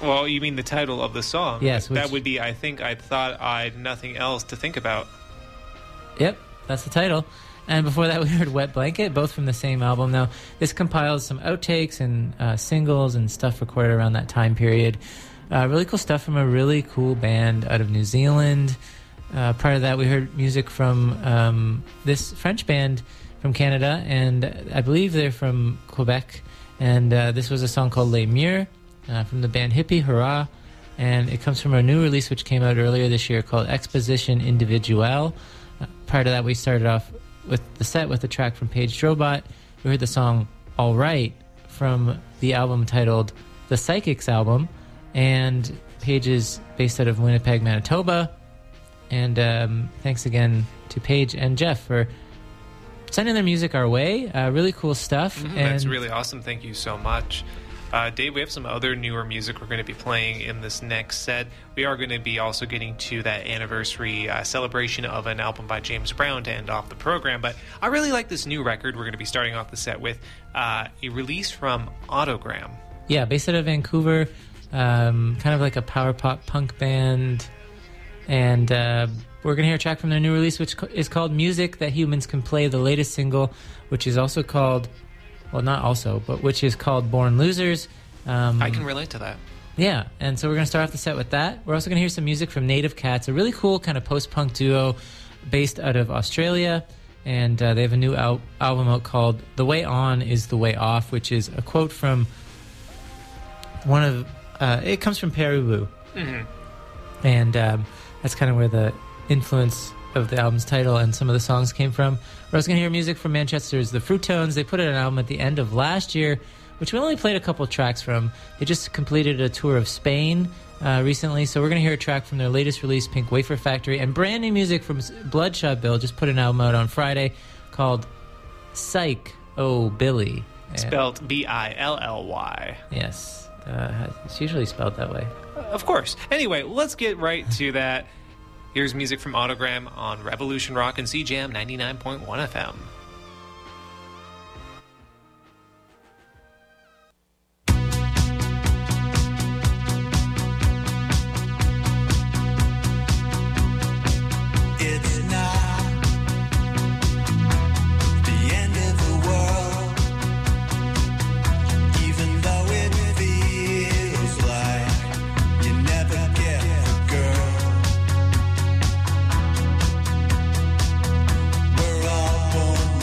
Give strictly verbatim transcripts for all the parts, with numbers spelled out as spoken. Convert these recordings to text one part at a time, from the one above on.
Well, you mean the title of the song? Yes. Which, that would be, I think I thought I'd nothing else to think about. Yep, that's the title. And before that, we heard Wet Blanket, both from the same album. Now, this compiles some outtakes and uh, singles and stuff recorded around that time period. Uh, really cool stuff from a really cool band out of New Zealand. Uh, prior to that, we heard music from um, this French band from Canada, and I believe they're from Quebec. And uh, this was a song called Les Murs uh, from the band Hippie Hurrah. And it comes from a new release which came out earlier this year called Exposition Individuelle. Uh, prior to that, we started off with the set with a track from Paige Drobot. We heard the song All Right from the album titled The Psychics Album. And Paige is based out of Winnipeg, Manitoba. And um, thanks again to Paige and Jeff for sending their music our way. Uh, really cool stuff. Mm-hmm, and that's really awesome. Thank you so much. Uh, Dave, we have some other newer music we're going to be playing in this next set. We are going to be also getting to that anniversary uh, celebration of an album by James Brown to end off the program. But I really like this new record we're going to be starting off the set with, uh, a release from Autogram. Yeah, based out of Vancouver, um, kind of like a power pop punk band. And uh, we're going to hear a track from their new release, which is called Music That Humans Can Play, the latest single, which is also called... Well, not also, but which is called Born Losers. Um, I can relate to that. Yeah, and so we're going to start off the set with that. We're also going to hear some music from Native Cats, a really cool kind of post-punk duo based out of Australia. And uh, they have a new al- album out called The Way On Is The Way Off, which is a quote from one of... Uh, it comes from Peru. Mm-hmm. And um, that's kind of where the influence of the album's title and some of the songs came from. We're also going to hear music from Manchester's The Fruitones. They put out an album at the end of last year, which we only played a couple tracks from. They just completed a tour of Spain uh, recently, so we're going to hear a track from their latest release, Pink Wafer Factory, and brand new music from Bloodshot Bill. Just put an album out on Friday called Psych Oh Billy. Spelled B I L L Y. Yes, uh, it's usually spelled that way. Uh, of course. Anyway, let's get right to that. Here's music from Autogram on Revolution Rock and C Jam ninety-nine point one F M. We're all born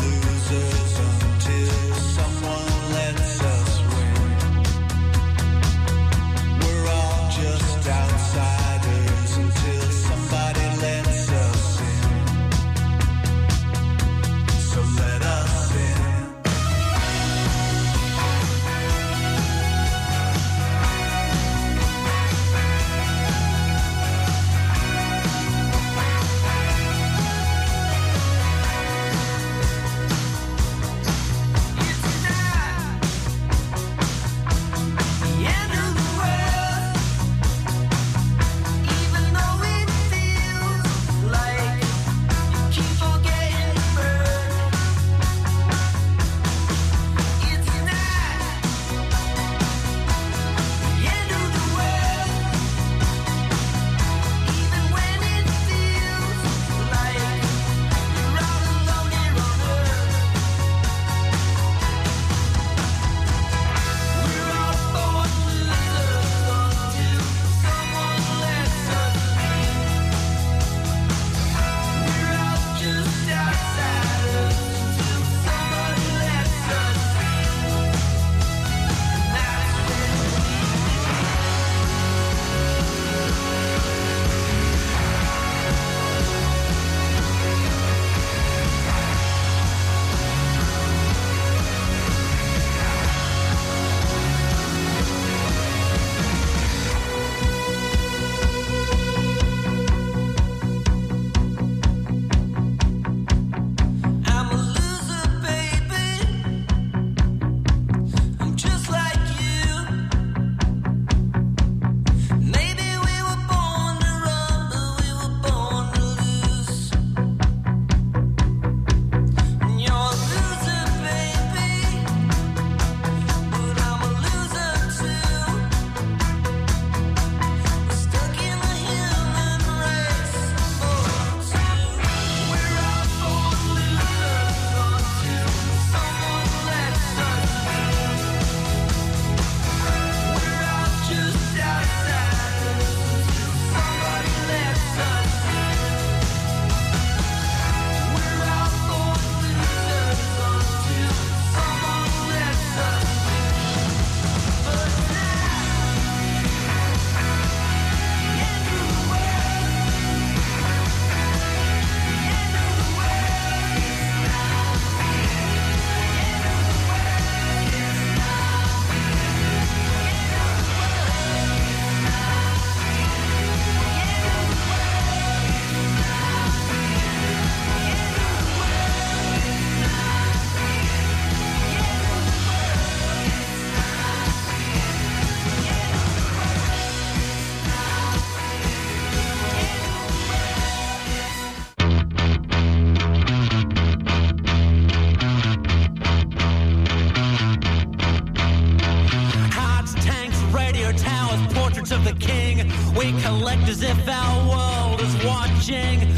towers, portraits of the king. We collect as if our world is watching.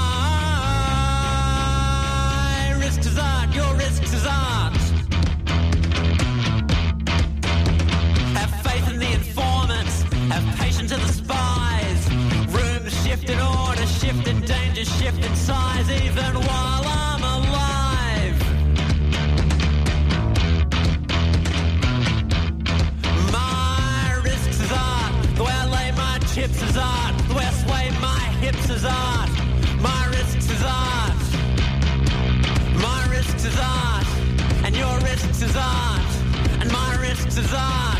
My risks is art, your risks is art. Have faith in the informants, have patience in the spies. Rooms shift in order, shift in danger, shift in size, even while I'm alive. My risks is art, the way I lay my chips is art, the way I sway my hips is art. My risks is art, my risks is art, and your risks is art, and my risks is art.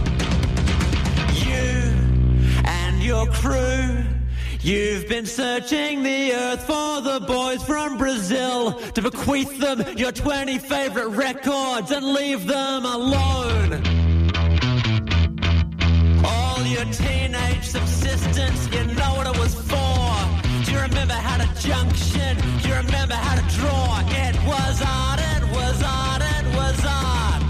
You and your crew, you've been searching the earth for the boys from Brazil to bequeath them your twenty favorite records and leave them alone. All your teenage subsistence, you know what it was for. Do you remember how to junction? Do you remember how to draw? It was art, it was art, it was art.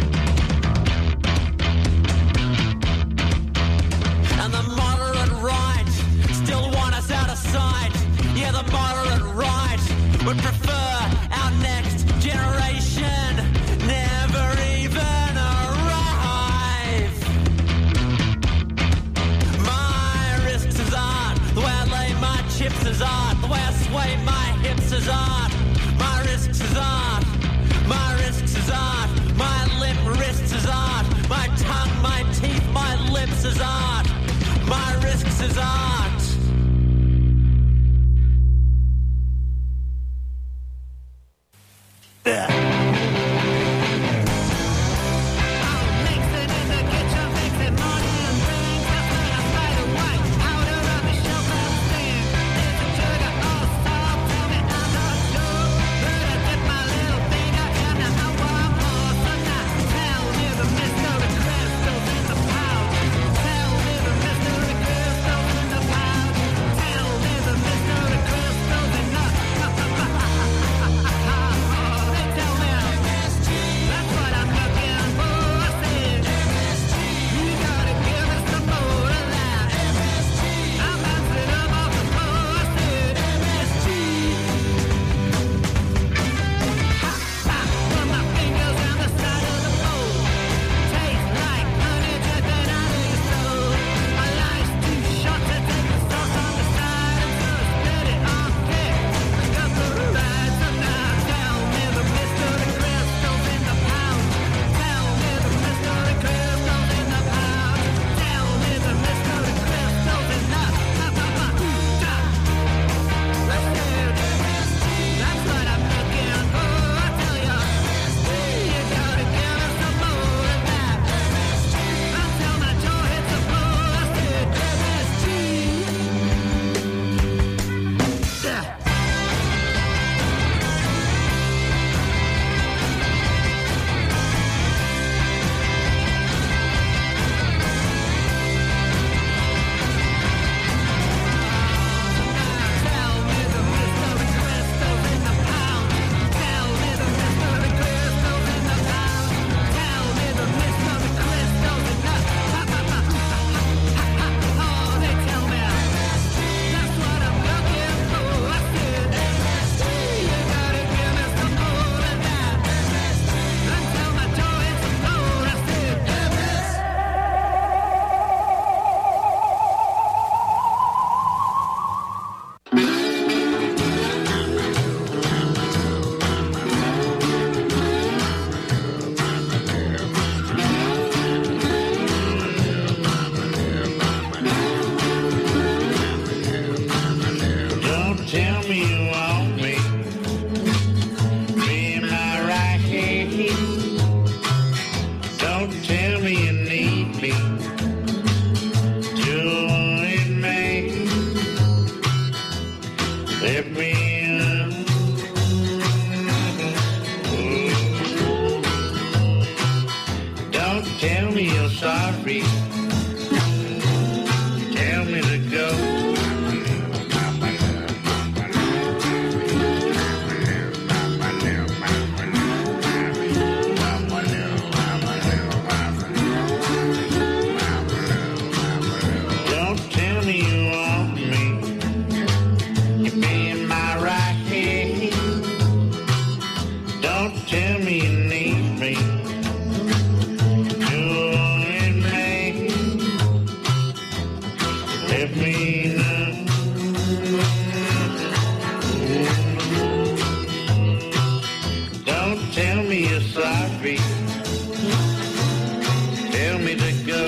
And the moderate right still want us out of sight. Yeah, the moderate right would prefer our next generation never even arrive. My risks is art, the way I lay my chips is art, the way I sway my hips is art. My risks is art, my risks is art, my lip wrists is art, my tongue, my teeth, my lips is art. My risks is art. Yeah. Tell left me now. Don't tell me you're sorry. Tell me to go.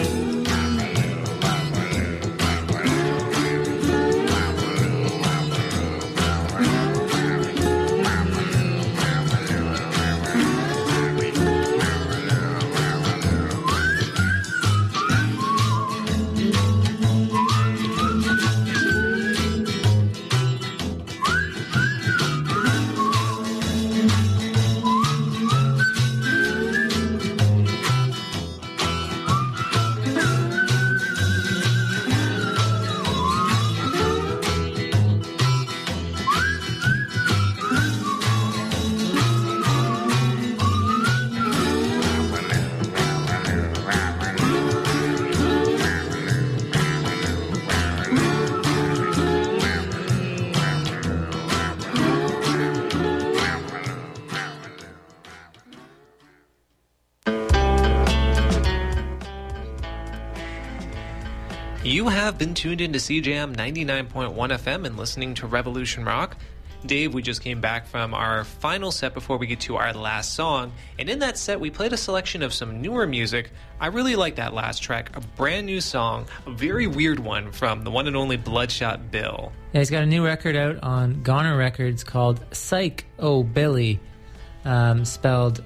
You have been tuned into C Jam ninety-nine point one F M and listening to Revolution Rock. Dave, we just came back from our final set before we get to our last song, and in that set we played a selection of some newer music. I really like that last track, a brand new song, a very weird one from the one and only Bloodshot Bill. Yeah, he's got a new record out on Goner Records called Psych O Billy, um, spelled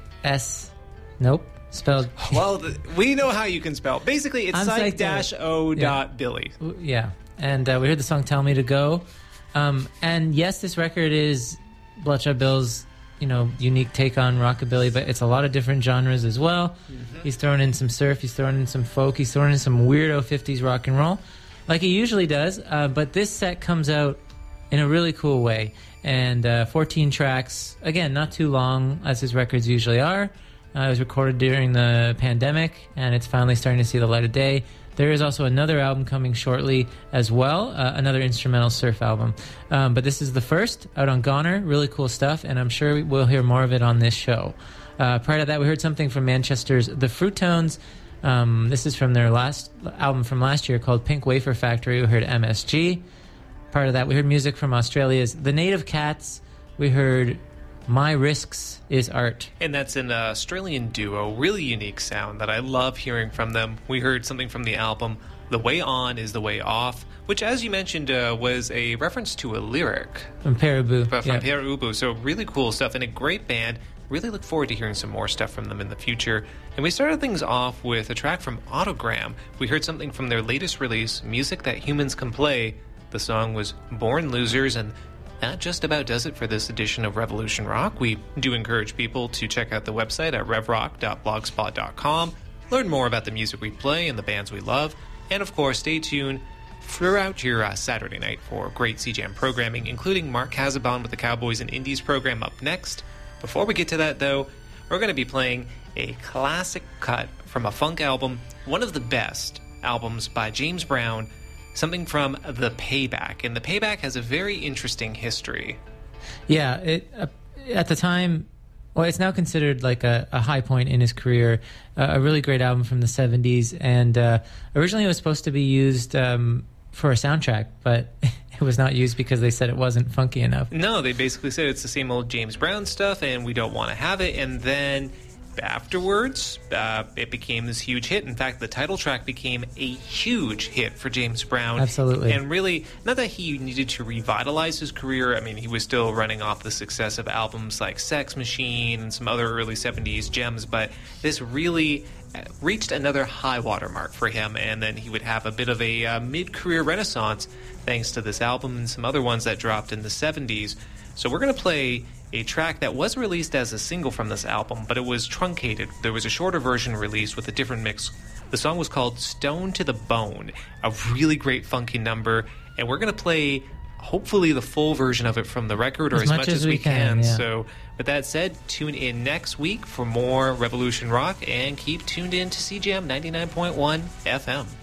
S, nope. Spelled well, the, we know how you can spell. Basically, it's psych dash o dot billy. Yeah, and uh, we heard the song "Tell Me to Go," um, and yes, this record is Bloodshot Bill's, you know, unique take on rockabilly, but it's a lot of different genres as well. Mm-hmm. He's throwing in some surf, he's throwing in some folk, he's throwing in some weirdo fifties rock and roll, like he usually does. Uh, but this set comes out in a really cool way, and uh, fourteen tracks. Again, not too long as his records usually are. Uh, it was recorded during the pandemic, and it's finally starting to see the light of day. There is also another album coming shortly as well, uh, another instrumental surf album. Um, but this is the first out on Goner. Really cool stuff, and I'm sure we'll hear more of it on this show. Uh, prior to that, we heard something from Manchester's The Fruitones. Um, this is from their last album from last year called Pink Wafer Factory. We heard M S G. Prior to that, we heard music from Australia's The Native Cats. We heard My Risks Is Art. And that's an Australian duo, really unique sound that I love hearing from them. We heard something from the album The Way On Is the Way Off, which, as you mentioned, uh, was a reference to a lyric. From Pere Ubu. From yeah. Pere Ubu. So really cool stuff and a great band. Really look forward to hearing some more stuff from them in the future. And we started things off with a track from Autogram. We heard something from their latest release, Music That Humans Can Play. The song was Born Losers, and that just about does it for this edition of Revolution Rock. We do encourage people to check out the website at rev rock dot blogspot dot com, learn more about the music we play and the bands we love, and of course stay tuned throughout your uh, Saturday night for great C Jam programming, including Mark Casabon with the Cowboys and Indies program up next. Before we get to that, though, we're going to be playing a classic cut from a funk album, one of the best albums by James Brown, something from The Payback. And The Payback has a very interesting history. Yeah, it uh, at the time, well, it's now considered like a, a high point in his career, uh, a really great album from the seventies. And uh, originally it was supposed to be used um, for a soundtrack, but it was not used because they said it wasn't funky enough. No, they basically said it's the same old James Brown stuff and we don't want to have it. And then afterwards, uh, it became this huge hit. In fact, the title track became a huge hit for James Brown. Absolutely. And really, not that he needed to revitalize his career. I mean, he was still running off the success of albums like Sex Machine and some other early seventies gems, but this really reached another high water mark for him, and then he would have a bit of a uh, mid-career renaissance thanks to this album and some other ones that dropped in the seventies. So we're going to play a track that was released as a single from this album, but it was truncated. There was a shorter version released with a different mix. The song was called Stone to the Bone, a really great funky number, and we're going to play hopefully the full version of it from the record, or as, as much, much as, as we, we can. can. Yeah. So with that said, tune in next week for more Revolution Rock, and keep tuned in to C Jam ninety-nine point one F M.